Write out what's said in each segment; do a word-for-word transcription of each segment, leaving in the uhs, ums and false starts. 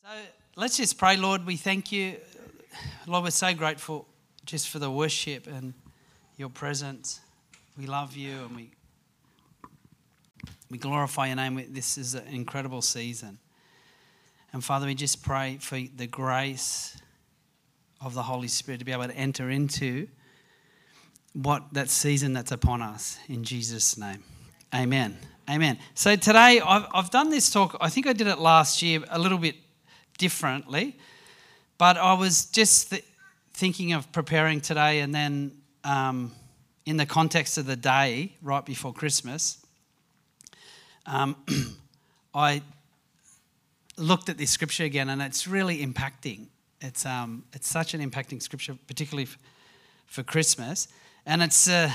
So let's just pray. Lord, we thank you. Lord, we're so grateful just for the worship and your presence. We love you and we we glorify your name. This is an incredible season. And Father, we just pray for the grace of the Holy Spirit to be able to enter into what that season that's upon us in Jesus' name. Amen. Amen. So today I've, I've done this talk, I think I did it last year a little bit differently, but I was just th- thinking of preparing today, and then um, in the context of the day right before Christmas, um, I looked at this scripture again, and it's really impacting. It's um, it's such an impacting scripture, particularly f- for Christmas, and it's uh,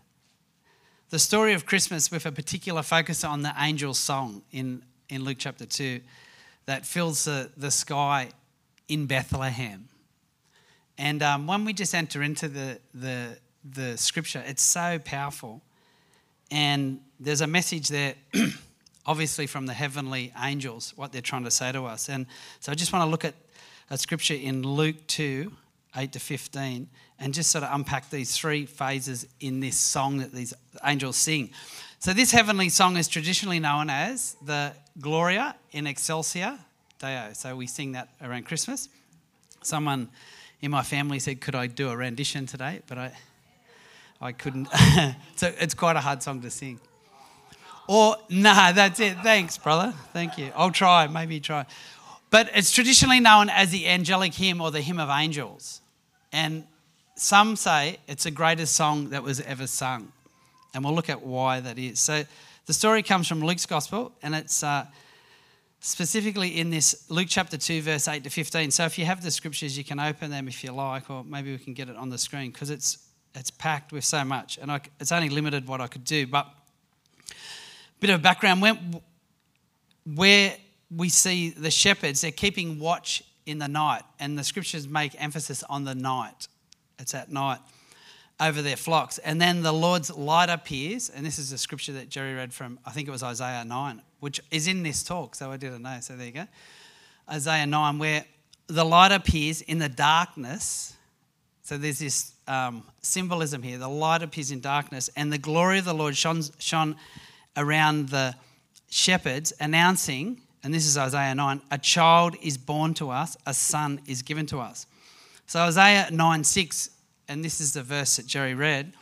the story of Christmas with a particular focus on the angel song in, in Luke chapter two that fills the, the sky in Bethlehem. And um, when we just enter into the, the, the scripture, it's so powerful. And there's a message there, obviously from the heavenly angels, what they're trying to say to us. And so I just want to look at a scripture in Luke two, eight to fifteen, and just sort of unpack these three phases in this song that these angels sing. So this heavenly song is traditionally known as the Gloria in Excelsis Deo. So we sing that around Christmas. Someone in my family said, could I do a rendition today? But I I couldn't. So it's quite a hard song to sing. Or, nah, that's it. Thanks, brother. Thank you. I'll try, maybe try. But it's traditionally known as the angelic hymn or the hymn of angels. And some say it's the greatest song that was ever sung. And we'll look at why that is. So the story comes from Luke's Gospel, and it's uh, specifically in this Luke chapter two, verse eight to fifteen. So if you have the scriptures, you can open them if you like, or maybe we can get it on the screen, because it's it's packed with so much. And I, it's only limited what I could do. But a bit of background. When, where we see the shepherds, they're keeping watch in the night. And the scriptures make emphasis on the night. It's at night over their flocks. And then the Lord's light appears, and this is a scripture that Jerry read from, I think it was Isaiah nine, which is in this talk, so I didn't know, so there you go. Isaiah nine, where the light appears in the darkness. So there's this um, symbolism here. The light appears in darkness, and the glory of the Lord shone, shone around the shepherds, announcing, and this is Isaiah nine, a child is born to us, a son is given to us. So Isaiah nine six, and this is the verse that Jerry read,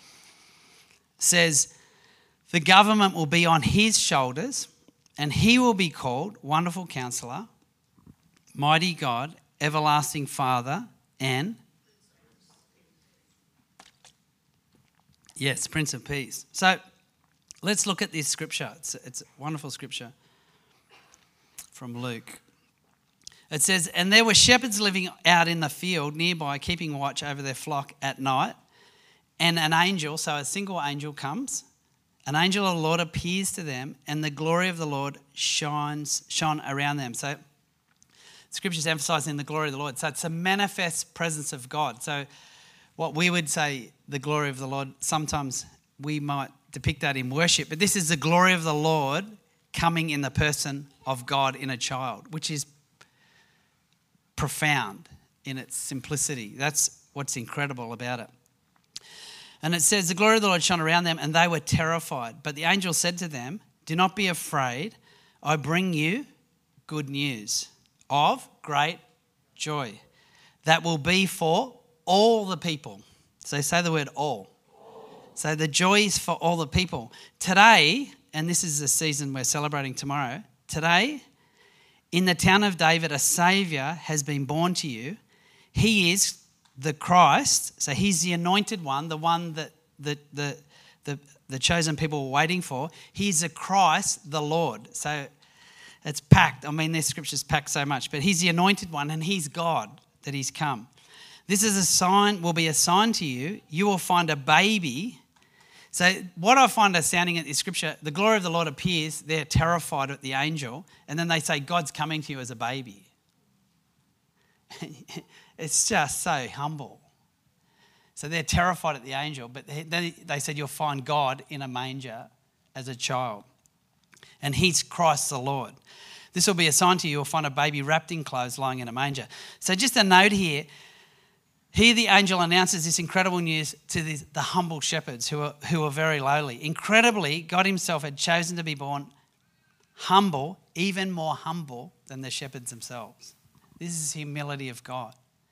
says, the government will be on his shoulders, and he will be called Wonderful Counselor, Mighty God, Everlasting Father, and, yes, Prince of Peace. So let's look at this scripture. It's, it's a wonderful scripture from Luke. It says, and there were shepherds living out in the field nearby, keeping watch over their flock at night. And an angel, so a single angel comes, an angel of the Lord appears to them, and the glory of the Lord shines shone around them. So scripture's emphasizing the glory of the Lord. So it's a manifest presence of God. So what we would say, the glory of the Lord, sometimes we might depict that in worship, but this is the glory of the Lord coming in the person of God in a child, which is profound in its simplicity. That's what's incredible about it. And it says, the glory of the Lord shone around them, and they were terrified. But the angel said to them, do not be afraid. I bring you good news of great joy that will be for all the people. So say the word all. So the joy is for all the people. Today, and this is the season we're celebrating tomorrow, today, in the town of David, a Saviour has been born to you. He is the Christ, so he's the anointed one, the one that the, the, the, the chosen people were waiting for. He's the Christ, the Lord. So it's packed. I mean, this scripture's packed so much, but he's the anointed one, and he's God that he's come. This is a sign, will be a sign to you. You will find a baby. So what I find astounding at this scripture, the glory of the Lord appears, they're terrified at the angel, and then they say, God's coming to you as a baby. It's just so humble. So they're terrified at the angel, but then they said, you'll find God in a manger as a child. And he's Christ the Lord. This will be a sign to you. You'll find a baby wrapped in clothes lying in a manger. So just a note here. Here the angel announces this incredible news to the, the humble shepherds who are, who are very lowly. Incredibly, God himself had chosen to be born humble, even more humble than the shepherds themselves. This is humility of God.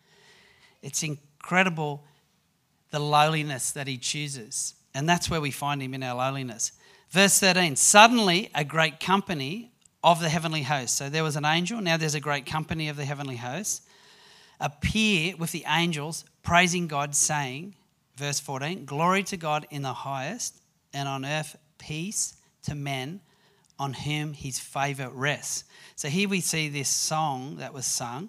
It's incredible the lowliness that he chooses. And that's where we find him in our lowliness. Verse thirteen, suddenly a great company of the heavenly host. So there was an angel, now there's a great company of the heavenly host. Appear with the angels, praising God, saying, verse fourteen, glory to God in the highest, and on earth peace to men on whom his favour rests. So here we see this song that was sung,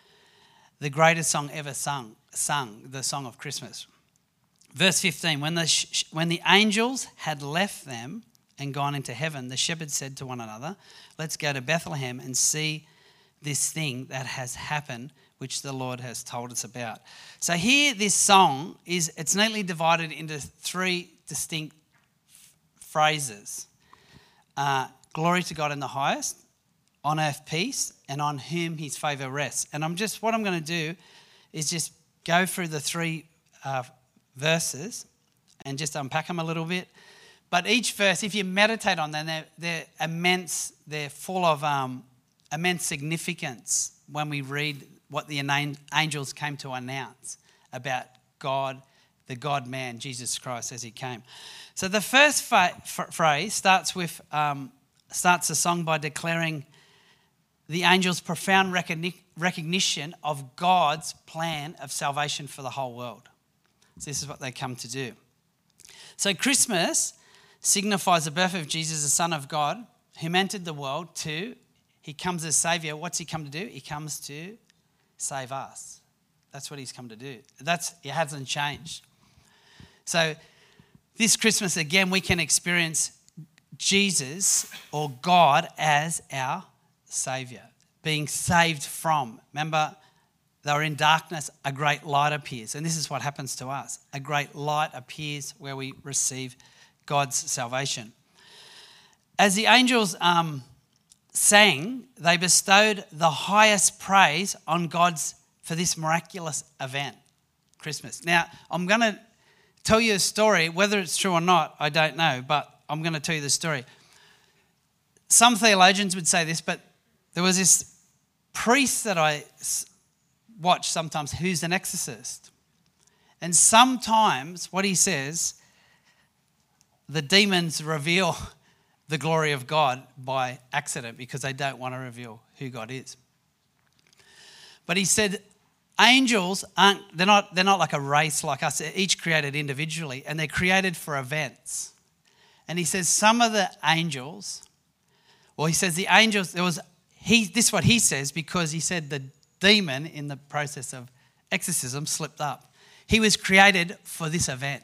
the greatest song ever sung, sung, the song of Christmas. Verse fifteen, when the, sh- when the angels had left them and gone into heaven, the shepherds said to one another, let's go to Bethlehem and see this thing that has happened, which the Lord has told us about. So here this song is, it's neatly divided into three distinct f- phrases. Uh, glory to God in the highest, on earth peace, and on whom his favour rests. And I'm just, what I'm going to do is just go through the three uh, verses and just unpack them a little bit. But each verse, if you meditate on them, they're, they're immense, they're full of um, immense significance when we read what the angels came to announce about God, the God-man, Jesus Christ, as he came. So the first fa- f- phrase starts with um, starts the song by declaring the angels' profound recogni- recognition of God's plan of salvation for the whole world. So this is what they come to do. So Christmas signifies the birth of Jesus, the Son of God, who entered the world to, he comes as Saviour. What's he come to do? He comes to save us. That's what he's come to do. That's, it hasn't changed. So this Christmas, again, we can experience Jesus or God as our Saviour, being saved from. Remember, they were in darkness, a great light appears. And this is what happens to us. A great light appears where we receive God's salvation. As the angels um, sang, they bestowed the highest praise on God's for this miraculous event, Christmas. Now, I'm going to tell you a story. Whether it's true or not, I don't know, but I'm going to tell you the story. Some theologians would say this, but there was this priest that I watch sometimes who's an exorcist. And sometimes what he says, the demons reveal the glory of God by accident because they don't want to reveal who God is. But he said angels aren't, they're not, they're not like a race like us. They're each created individually and they're created for events. And he says some of the angels, well, he says the angels, there was, he, this is what he says because he said the demon in the process of exorcism slipped up. He was created for this event,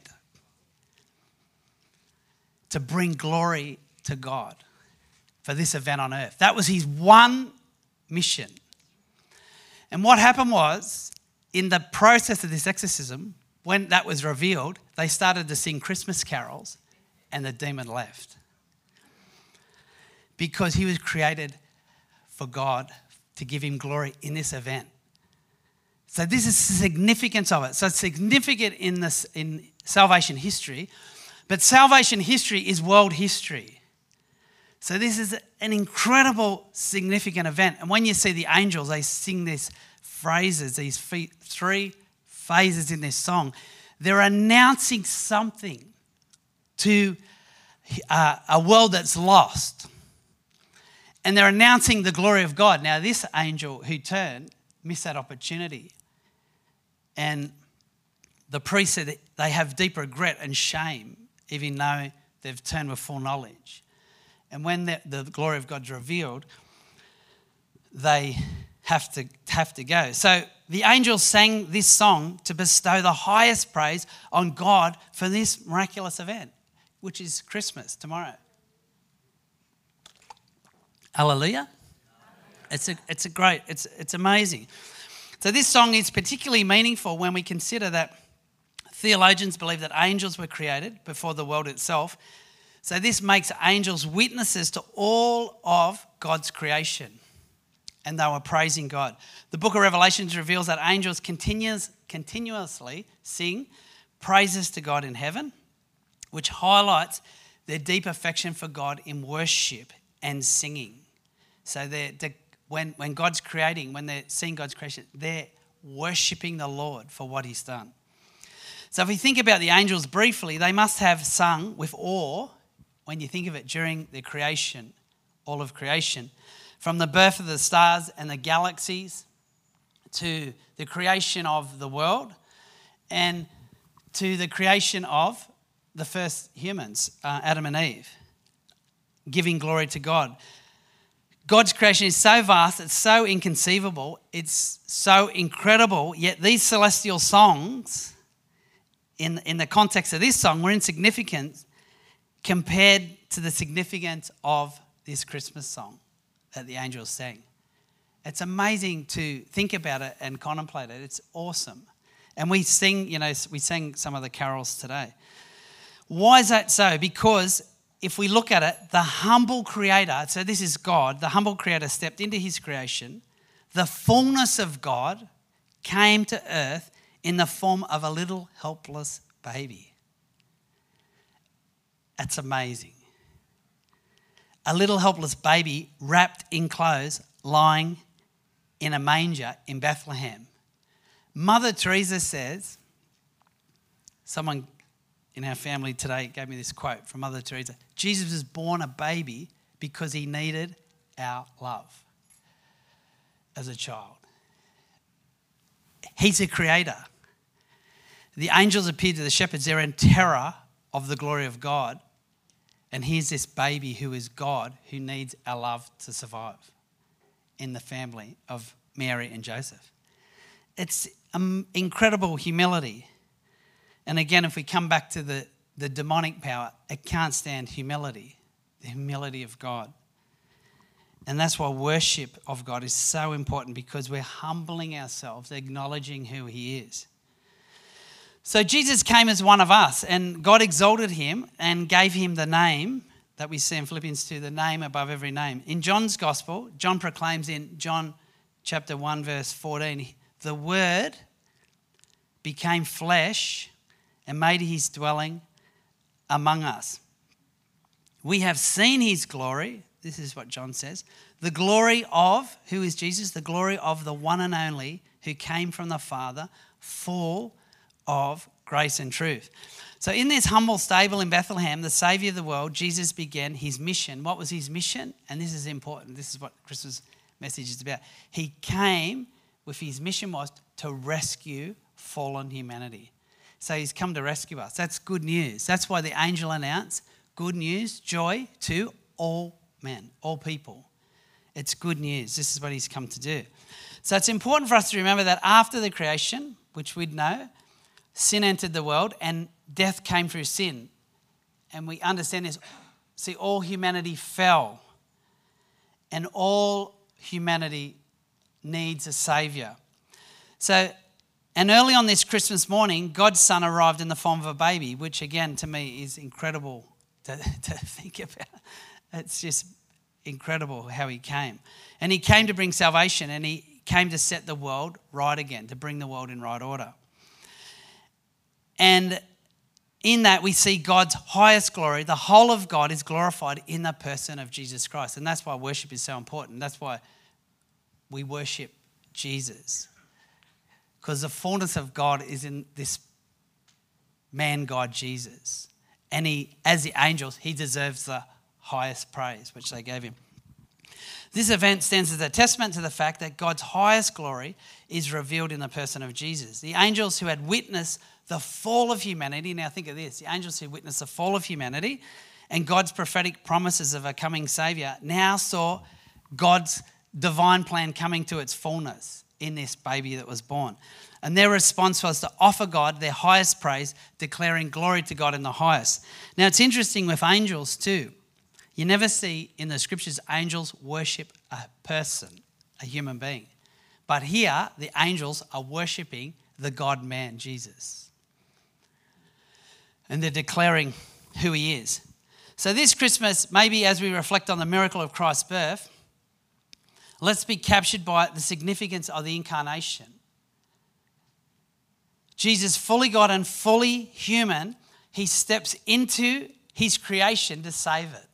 to bring glory to God for this event on earth. That was his one mission. And what happened was, in the process of this exorcism, when that was revealed, they started to sing Christmas carols and the demon left. Because he was created for God to give him glory in this event. So this is the significance of it. So it's significant in this in salvation history, but salvation history is world history. So this is an incredible, significant event. And when you see the angels, they sing these phrases, these three phases in this song. They're announcing something to uh, a world that's lost. And they're announcing the glory of God. Now, this angel who turned missed that opportunity. And the priest said that they have deep regret and shame, even though they've turned with full knowledge. And when the, the glory of God's revealed, they have to have to go. So the angels sang this song to bestow the highest praise on God for this miraculous event, which is Christmas tomorrow. Hallelujah. It's a it's a great, it's it's amazing. So this song is particularly meaningful when we consider that theologians believe that angels were created before the world itself. So this makes angels witnesses to all of God's creation, and they were praising God. The book of Revelations reveals that angels continuous, continuously sing praises to God in heaven, which highlights their deep affection for God in worship and singing. So they're, they're, when, when God's creating, when they're seeing God's creation, they're worshipping the Lord for what he's done. So if we think about the angels briefly, they must have sung with awe, when you think of it, during the creation, all of creation, from the birth of the stars and the galaxies to the creation of the world and to the creation of the first humans, uh, Adam and Eve, giving glory to God. God's creation is so vast, it's so inconceivable, it's so incredible, yet these celestial songs, in, in the context of this song, were insignificant compared to the significance of this Christmas song that the angels sang. It's amazing to think about it and contemplate it. It's awesome. And we sing, you know, we sang some of the carols today. Why is that so? Because if we look at it, the humble creator, so this is God, the humble creator stepped into his creation. The fullness of God came to earth in the form of a little helpless baby. That's amazing. A little helpless baby wrapped in clothes, lying in a manger in Bethlehem. Mother Teresa says, someone in our family today gave me this quote from Mother Teresa, Jesus was born a baby because he needed our love as a child. He's a creator. The angels appeared to the shepherds. They're in terror of the glory of God. And here's this baby who is God, who needs our love to survive in the family of Mary and Joseph. It's um, incredible humility. And again, if we come back to the, the demonic power, it can't stand humility, the humility of God. And that's why worship of God is so important, because we're humbling ourselves, acknowledging who he is. So Jesus came as one of us, and God exalted him and gave him the name that we see in Philippians two, the name above every name. In John's gospel, John proclaims in John chapter one, verse fourteen, the Word became flesh and made his dwelling among us. We have seen his glory. This is what John says. The glory of, who is Jesus? The glory of the one and only who came from the Father, full of grace and truth. So in this humble stable in Bethlehem, the Saviour of the world, Jesus began his mission. What was his mission? And this is important. This is what Christmas message is about. He came with his mission was to rescue fallen humanity. So he's come to rescue us. That's good news. That's why the angel announced good news, joy to all men, all people. It's good news. This is what he's come to do. So it's important for us to remember that after the creation, which we'd know, sin entered the world and death came through sin. And we understand this. See, all humanity fell. And all humanity needs a saviour. So, and early on this Christmas morning, God's Son arrived in the form of a baby, which again, to me, is incredible to, to think about. It's just incredible how he came. And he came to bring salvation, and he came to set the world right again, to bring the world in right order. And in that, we see God's highest glory. The whole of God is glorified in the person of Jesus Christ. And that's why worship is so important. That's why we worship Jesus. Because the fullness of God is in this man, God, Jesus. And he, as the angels, he deserves the highest praise, which they gave him. This event stands as a testament to the fact that God's highest glory is revealed in the person of Jesus. The angels who had witnessed the fall of humanity, now think of this, the angels who witnessed the fall of humanity and God's prophetic promises of a coming Saviour now saw God's divine plan coming to its fullness in this baby that was born. And their response was to offer God their highest praise, declaring glory to God in the highest. Now it's interesting with angels too. You never see in the scriptures angels worship a person, a human being. But here, the angels are worshipping the God-man, Jesus. And they're declaring who he is. So this Christmas, maybe as we reflect on the miracle of Christ's birth, Let's be captured by the significance of the incarnation. Jesus, fully God and fully human, he steps into his creation to save it.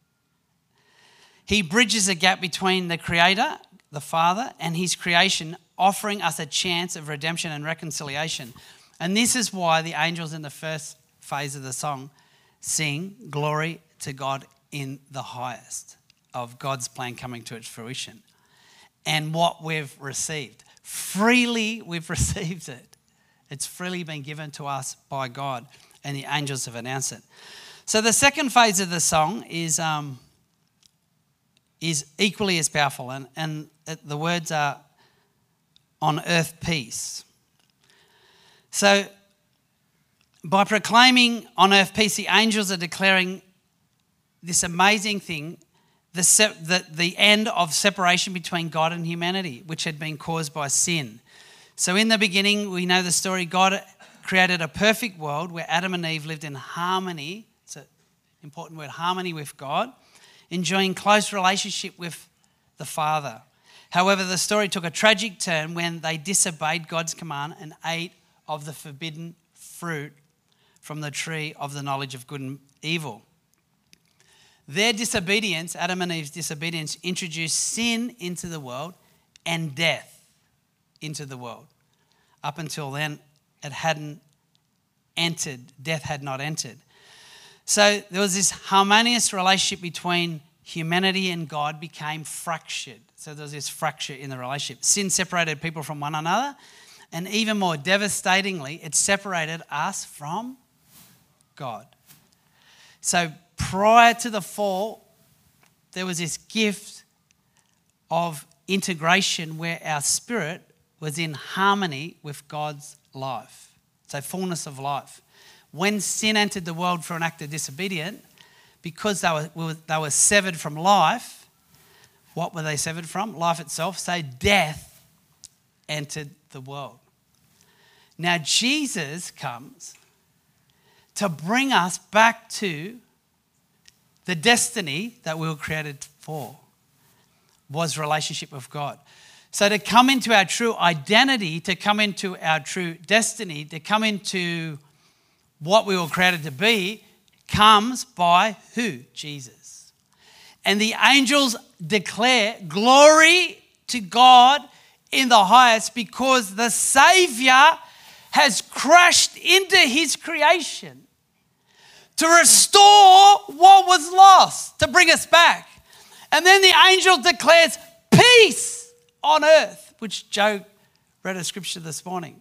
He bridges a gap between the Creator, the Father, and his creation, offering us a chance of redemption and reconciliation. And this is why the angels in the first phase of the song sing glory to God in the highest, of God's plan coming to its fruition. And what we've received, freely we've received it. It's freely been given to us by God, and the angels have announced it. So the second phase of the song is um, is equally as powerful, and, and the words are on earth peace. So by proclaiming on earth peace, the angels are declaring this amazing thing, the, se- the, the end of separation between God and humanity, which had been caused by sin. So in the beginning, we know the story, God created a perfect world where Adam and Eve lived in harmony. It's an important word, harmony with God, enjoying close relationship with the Father. However, the story took a tragic turn when they disobeyed God's command and ate of the forbidden fruit from the tree of the knowledge of good and evil. Their disobedience, Adam and Eve's disobedience, introduced sin into the world and death into the world. Up until then, it hadn't entered, death had not entered. So there was this harmonious relationship between humanity and God became fractured. So there was this fracture in the relationship. Sin separated people from one another, and even more devastatingly, it separated us from God. So prior to the fall, there was this gift of integration where our spirit was in harmony with God's life. So fullness of life. When sin entered the world for an act of disobedience, because they were, they were severed from life, what were they severed from? Life itself. So death entered the world. Now Jesus comes to bring us back to the destiny that we were created for, was relationship with God. So to come into our true identity, to come into our true destiny, to come into what we were created to be, comes by who? Jesus. And the angels declare glory to God in the highest because the Savior has crashed into his creation to restore what was lost, to bring us back. And then the angel declares peace on earth, which Joe read a scripture this morning.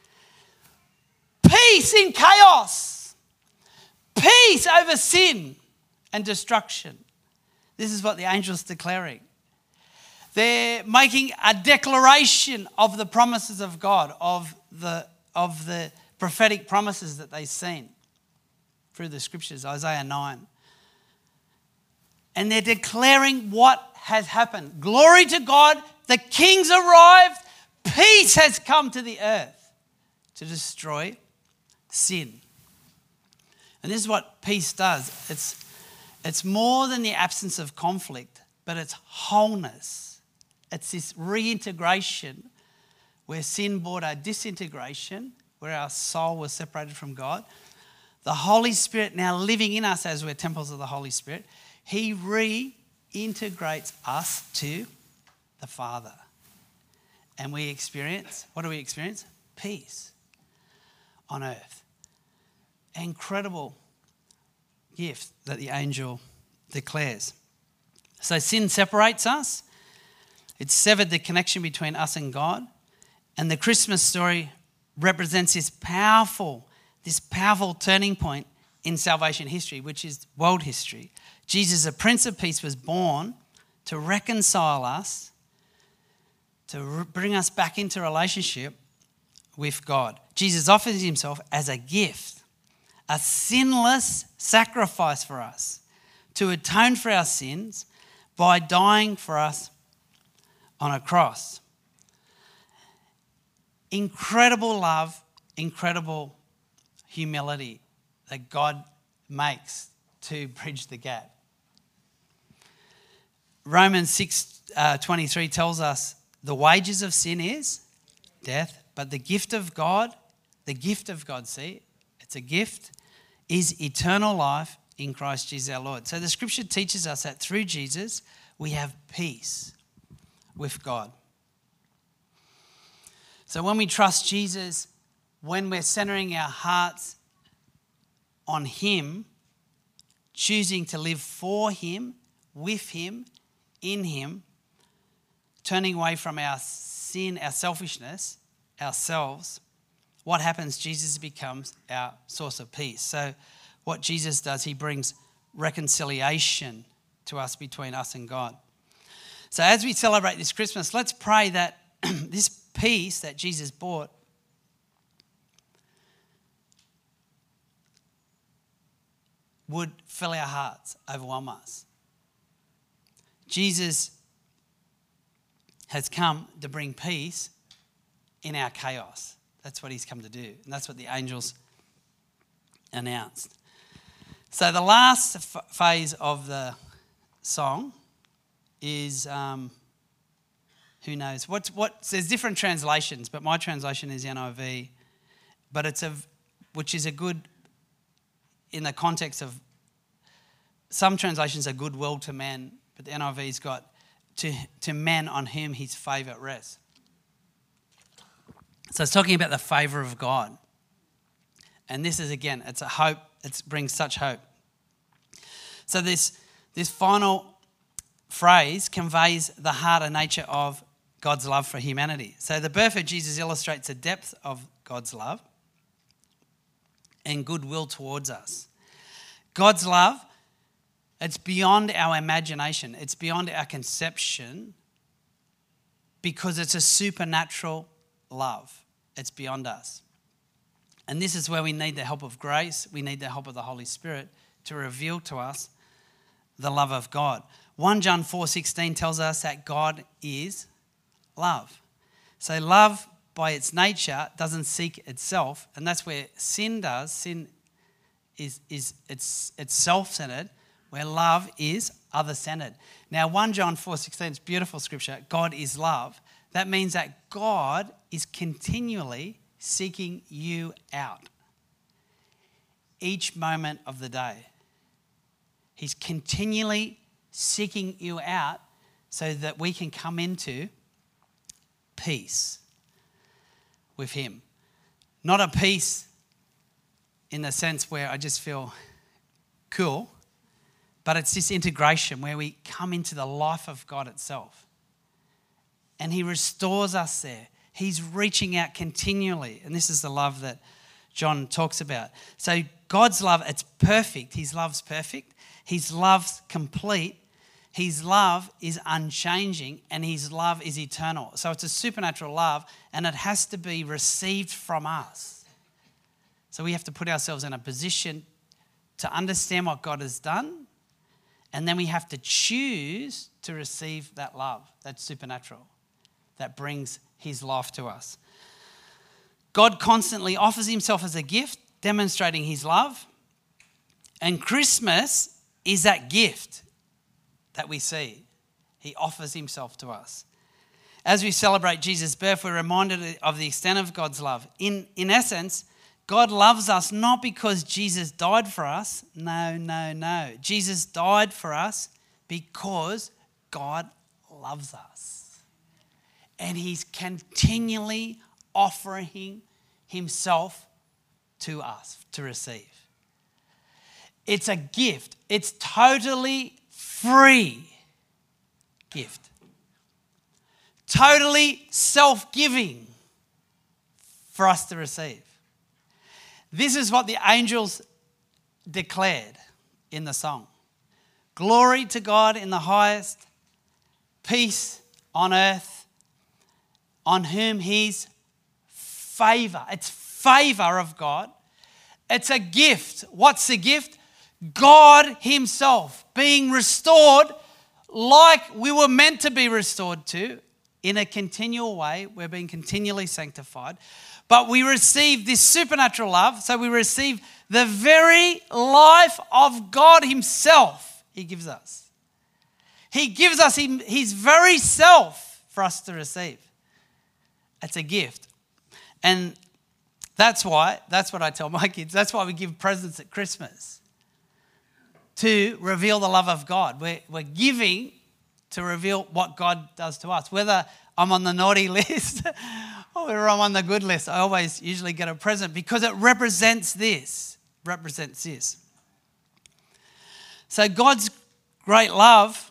Peace in chaos. Peace over sin and destruction. This is what the angel's declaring. They're making a declaration of the promises of God, of the, of the prophetic promises that they've seen through the scriptures, Isaiah nine. And they're declaring what has happened. Glory to God, the king's arrived, peace has come to the earth to destroy sin. And this is what peace does. It's, it's more than the absence of conflict, but it's wholeness. It's this reintegration where sin brought a disintegration, where our soul was separated from God. The Holy Spirit now living in us as we're temples of the Holy Spirit, he reintegrates us to the Father. And we experience, what do we experience? Peace on earth. Incredible gift that the angel declares. So sin separates us. It severed the connection between us and God. And the Christmas story represents this powerful, this powerful turning point in salvation history, which is world history. Jesus, the Prince of Peace, was born to reconcile us, to bring us back into relationship with God. Jesus offers himself as a gift, a sinless sacrifice for us to atone for our sins by dying for us on a cross. Incredible love, incredible humility that God makes to bridge the gap. Romans six uh, twenty-three tells us the wages of sin is death, but the gift of God, the gift of God, see, it's a gift, is eternal life in Christ Jesus our Lord. So the scripture teaches us that through Jesus, we have peace with God. So when we trust Jesus, when we're centering our hearts on him, choosing to live for him, with him, in him, turning away from our sin, our selfishness, ourselves, what happens? Jesus becomes our source of peace. So what Jesus does, he brings reconciliation to us, between us and God. So as we celebrate this Christmas, let's pray that this peace that Jesus brought would fill our hearts, overwhelm us. Jesus has come to bring peace in our chaos. That's what he's come to do. And that's what the angels announced. So the last f- phase of the song is, um, who knows? What's, what, there's different translations, but my translation is N I V. But it's a, which is a good, in the context of, some translations are goodwill to men, but the N I V's got to, to men on whom his favour rests. So it's talking about the favour of God. And this is, again, it's a hope, it brings such hope. So this, this final phrase conveys the heart and nature of God's love for humanity. So the birth of Jesus illustrates the depth of God's love and goodwill towards us. God's love, it's beyond our imagination. It's beyond our conception because it's a supernatural love. It's beyond us. And this is where we need the help of grace. We need the help of the Holy Spirit to reveal to us the love of God. First John four sixteen tells us that God is love. So love by its nature doesn't seek itself, and that's where sin does. Sin is, is it's, it's self-centered, where love is other-centered. Now, First John four sixteen is beautiful scripture. God is love. That means that God is continually seeking you out each moment of the day. He's continually seeking you out so that we can come into peace with him. Not a peace in the sense where I just feel cool, but it's this integration where we come into the life of God itself. And he restores us there. He's reaching out continually. And this is the love that John talks about. So God's love, it's perfect. His love's perfect. His love's complete. His love is unchanging, and his love is eternal. So it's a supernatural love, and it has to be received from us. So we have to put ourselves in a position to understand what God has done, and then we have to choose to receive that love, that's supernatural, that brings his life to us. God constantly offers himself as a gift, demonstrating his love. And Christmas is that gift that we see. He offers himself to us. As we celebrate Jesus' birth, we're reminded of the extent of God's love. In, in essence, God loves us not because Jesus died for us. No, no, no. Jesus died for us because God loves us. And he's continually offering himself to us to receive. It's a gift. It's totally free gift. Totally self-giving for us to receive. This is what the angels declared in the song. Glory to God in the highest, peace on earth, on whom his favour, it's favour of God. It's a gift. What's the gift? God himself being restored like we were meant to be restored to in a continual way. We're being continually sanctified. But we receive this supernatural love. So we receive the very life of God himself he gives us. He gives us his very self for us to receive. It's a gift. And that's why, that's what I tell my kids, that's why we give presents at Christmas. To reveal the love of God. We're, we're giving to reveal what God does to us. Whether I'm on the naughty list or whether I'm on the good list, I always usually get a present because it represents this. Represents this. So God's great love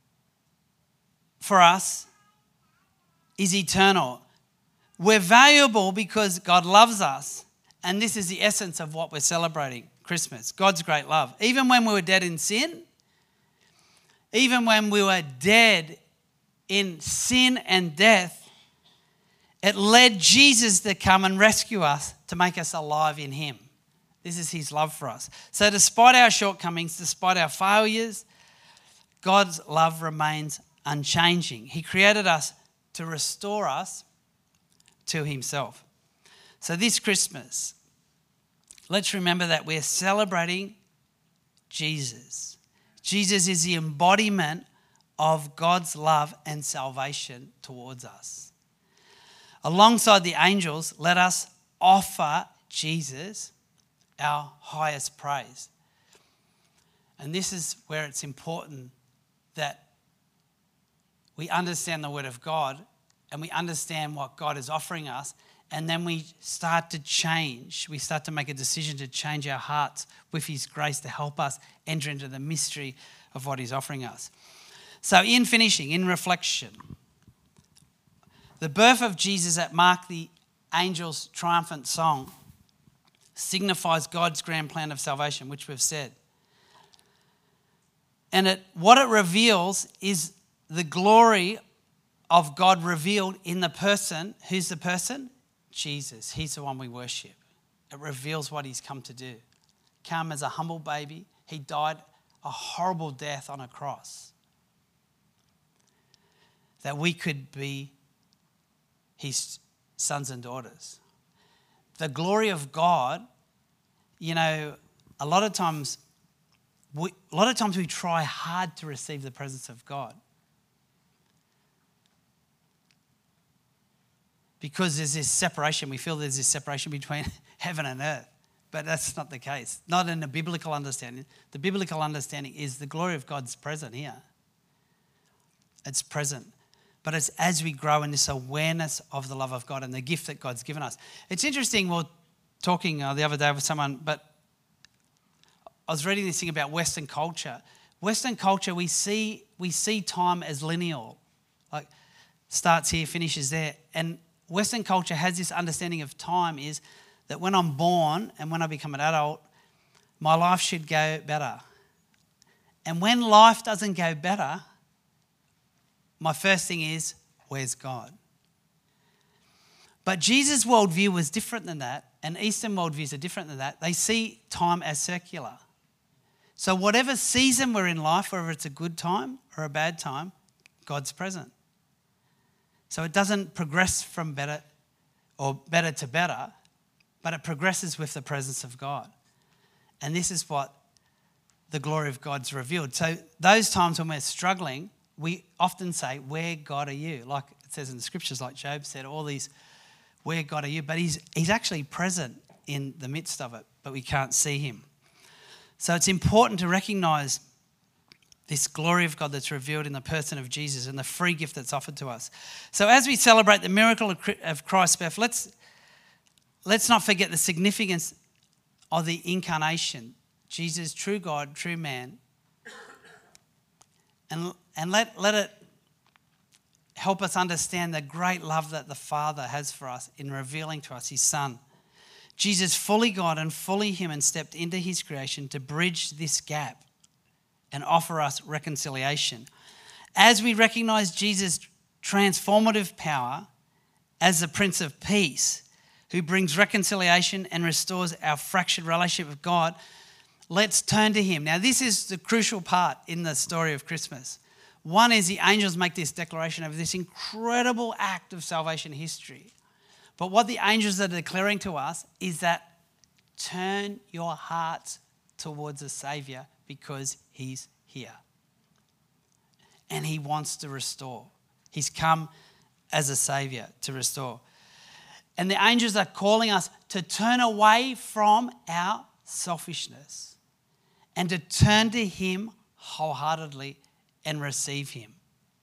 for us is eternal. We're valuable because God loves us, and this is the essence of what we're celebrating, Christmas, God's great love. Even when we were dead in sin, even when we were dead in sin and death, it led Jesus to come and rescue us, to make us alive in him. This is his love for us. So despite our shortcomings, despite our failures, God's love remains unchanging. He created us to restore us to himself. So this Christmas, let's remember that we're celebrating Jesus. Jesus is the embodiment of God's love and salvation towards us. Alongside the angels, let us offer Jesus our highest praise. And this is where it's important that we understand the Word of God and we understand what God is offering us, and then we start to change. We start to make a decision to change our hearts with his grace to help us enter into the mystery of what he's offering us. So in finishing, in reflection, the birth of Jesus that marked the angels' triumphant song signifies God's grand plan of salvation, which we've said. And it, what it reveals is the glory of God revealed in the person. Who's the person? Jesus. He's the one we worship. It reveals what he's come to do. Come as a humble baby. He died a horrible death on a cross, that we could be his sons and daughters. The glory of God, you know, a lot of times, we, a lot of times we try hard to receive the presence of God. Because there's this separation, we feel there's this separation between heaven and earth. But that's not the case. Not in the biblical understanding. The biblical understanding is the glory of God's present here. It's present. But it's as we grow in this awareness of the love of God and the gift that God's given us. It's interesting, we were talking uh, the other day with someone, but I was reading this thing about Western culture. Western culture, we see we see time as linear. Like, starts here, finishes there. And Western culture has this understanding of time is that when I'm born and when I become an adult, my life should go better. And when life doesn't go better, my first thing is, where's God? But Jesus' worldview was different than that, and Eastern worldviews are different than that. They see time as circular. So whatever season we're in life, whether it's a good time or a bad time, God's present. So it doesn't progress from better or better to better, but it progresses with the presence of God. And this is what the glory of God's revealed. So those times when we're struggling, we often say, where, God, are you? Like it says in the scriptures, like Job said, all these, where, God, are you? But he's, he's actually present in the midst of it, but we can't see him. So it's important to recognize this glory of God that's revealed in the person of Jesus and the free gift that's offered to us. So as we celebrate the miracle of Christ's birth, let's, let's not forget the significance of the incarnation. Jesus, true God, true man. And, and let, let it help us understand the great love that the Father has for us in revealing to us his Son. Jesus, fully God and fully human, stepped into his creation to bridge this gap and offer us reconciliation. As we recognize Jesus' transformative power as the Prince of Peace, who brings reconciliation and restores our fractured relationship with God, let's turn to him. Now, this is the crucial part in the story of Christmas. One is the angels make this declaration of this incredible act of salvation history. But what the angels are declaring to us is that turn your hearts towards the Saviour because he's here. and he wants to restore. He's come as a savior to restore. And the angels are calling us to turn away from our selfishness and to turn to him wholeheartedly and receive him.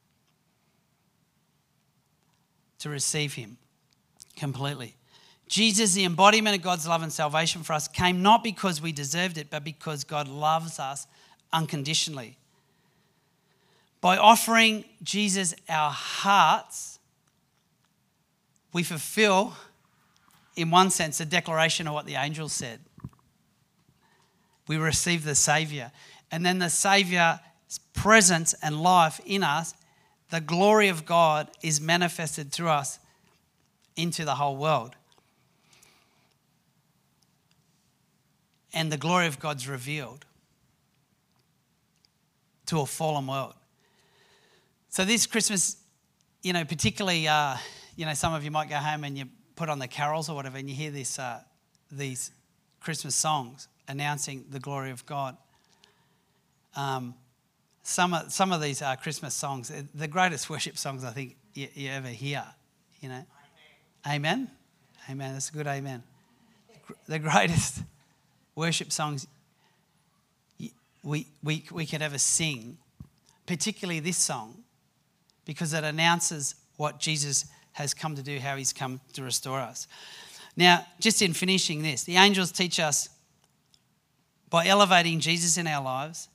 To receive him completely. Jesus, the embodiment of God's love and salvation for us, came not because we deserved it, but because God loves us unconditionally. By offering Jesus our hearts, we fulfill, in one sense, the declaration of what the angels said. We receive the Saviour. And then the Saviour's presence and life in us, the glory of God is manifested through us into the whole world. And the glory of God's revealed to a fallen world. So this Christmas, you know, particularly, uh, you know, some of you might go home and you put on the carols or whatever and you hear this, uh, these Christmas songs announcing the glory of God. Um, some, of, some of these uh, Christmas songs, the greatest worship songs I think you, you ever hear, you know. Amen? Amen. Amen. That's a good amen. The greatest worship songs we, we, we could ever sing, particularly this song, because it announces what Jesus has come to do, how he's come to restore us. Now, just in finishing this, the angels teach us by elevating Jesus in our lives.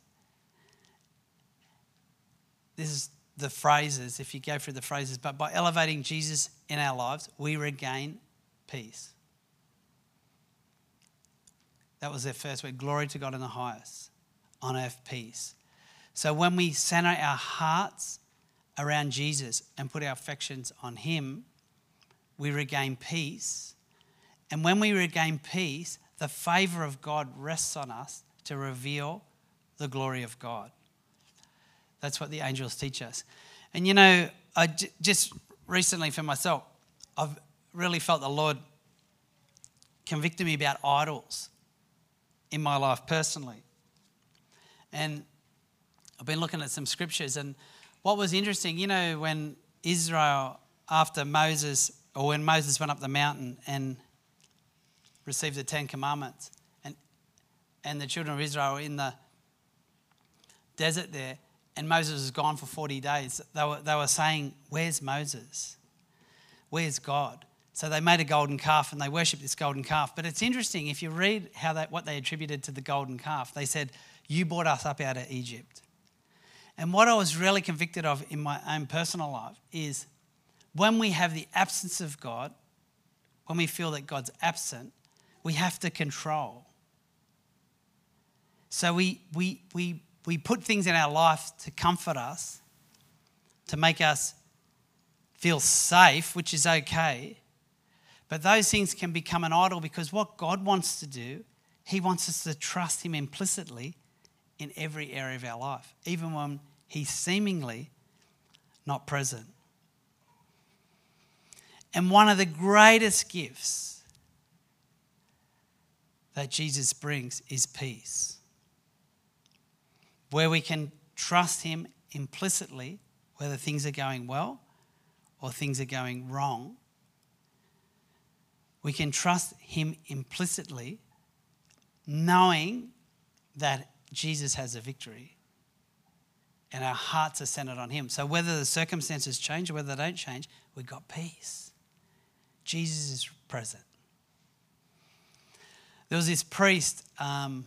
This is the phrases, if you go through the phrases, but by elevating Jesus in our lives, we regain peace. That was their first word. Glory to God in the highest, on earth peace. So when we center our hearts around Jesus and put our affections on him, we regain peace. And when we regain peace, the favour of God rests on us to reveal the glory of God. That's what the angels teach us. And you know, I j- just recently for myself, I've really felt the Lord convicted me about idols in my life personally. And I've been looking at some scriptures, and what was interesting, you know, when Israel, after Moses, or when Moses went up the mountain and received the Ten Commandments, and and the children of Israel were in the desert there, and Moses was gone for forty days, they were, they were saying, where's Moses? Where's God? So they made a golden calf and they worshipped this golden calf. But it's interesting, if you read how they, what they attributed to the golden calf, they said, you brought us up out of Egypt. And what I was really convicted of in my own personal life is when we have the absence of God, when we feel that God's absent, we have to control. So we we we we put things in our life to comfort us, to make us feel safe, which is okay. But those things can become an idol, because what God wants to do, he wants us to trust him implicitly in every area of our life, even when he's seemingly not present. And one of the greatest gifts that Jesus brings is peace, where we can trust him implicitly, whether things are going well or things are going wrong. We can trust him implicitly, knowing that Jesus has a victory and our hearts are centered on him. So whether the circumstances change or whether they don't change, we've got peace. Jesus is present. There was this priest, um,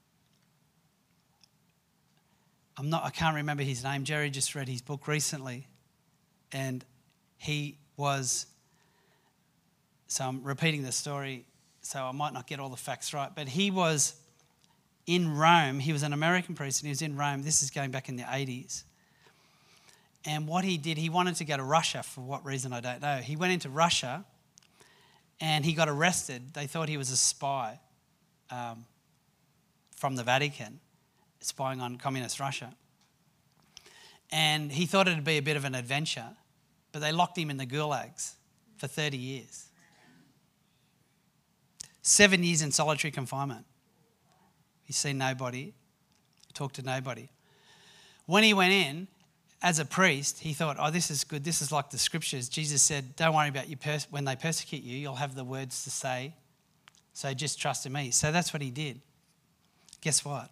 I'm not, I can't remember his name. Jerry just read his book recently, and he was, so I'm repeating the story, so I might not get all the facts right, but he was in Rome. He was an American priest, and he was in Rome. This is going back in the eighties. And what he did, he wanted to go to Russia. For what reason, I don't know. He went into Russia, and he got arrested. They thought he was a spy um, from the Vatican, spying on communist Russia. And he thought it'd be a bit of an adventure, but they locked him in the gulags for thirty years. Seven years in solitary confinement. He's seen nobody, talked to nobody. When he went in, as a priest, he thought, oh, this is good. This is like the scriptures. Jesus said, don't worry about you pers- when they persecute you. You'll have the words to say. So just trust in me. So that's what he did. Guess what?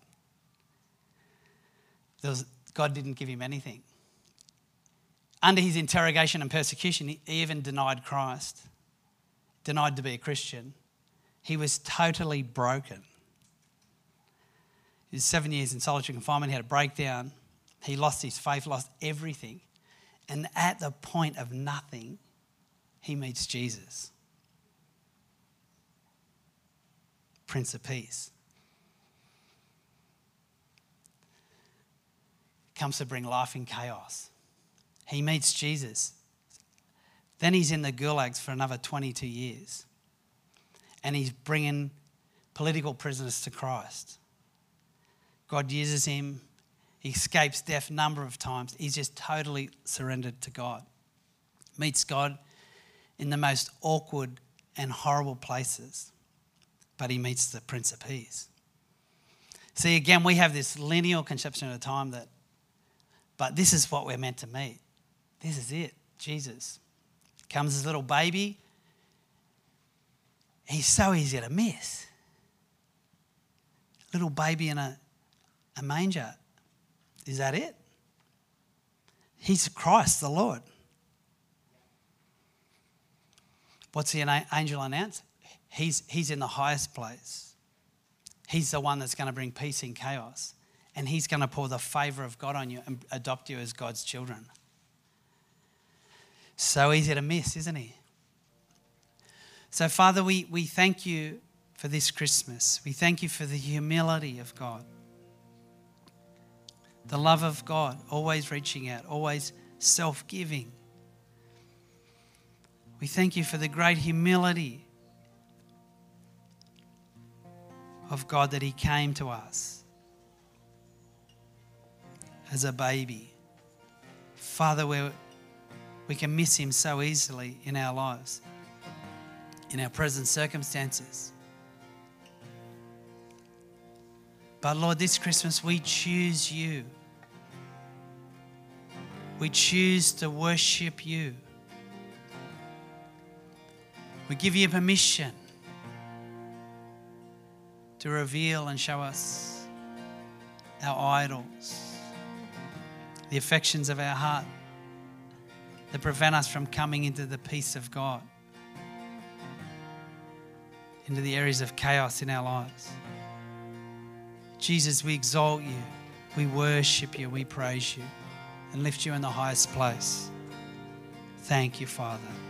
There was, God didn't give him anything. Under his interrogation and persecution, he even denied Christ, denied to be a Christian. He was totally broken. He was seven years in solitary confinement. He had a breakdown. He lost his faith, lost everything. And at the point of nothing, he meets Jesus, Prince of Peace. Comes to bring life in chaos. He meets Jesus. Then he's in the gulags for another twenty-two years. And he's bringing political prisoners to Christ. God uses him. He escapes death a number of times. He's just totally surrendered to God. Meets God in the most awkward and horrible places. But he meets the Prince of Peace. See, again, we have this lineal conception of time that, but this is what we're meant to meet. This is it, Jesus. Comes as a little baby. He's so easy to miss. Little baby in a, a manger. Is that it? He's Christ, the Lord. What's the angel announce? He's, he's in the highest place. He's the one that's going to bring peace in chaos. And he's going to pour the favour of God on you and adopt you as God's children. So easy to miss, isn't he? So, Father, we, we thank you for this Christmas. We thank you for the humility of God. The love of God, always reaching out, always self-giving. We thank you for the great humility of God that he came to us as a baby. Father, we we can miss him so easily in our lives, in our present circumstances. But Lord, this Christmas we choose you. We choose to worship you. We give you permission to reveal and show us our idols, the affections of our heart that prevent us from coming into the peace of God, into the areas of chaos in our lives. Jesus, we exalt you, we worship you, we praise you, and lift you in the highest place. Thank you, Father.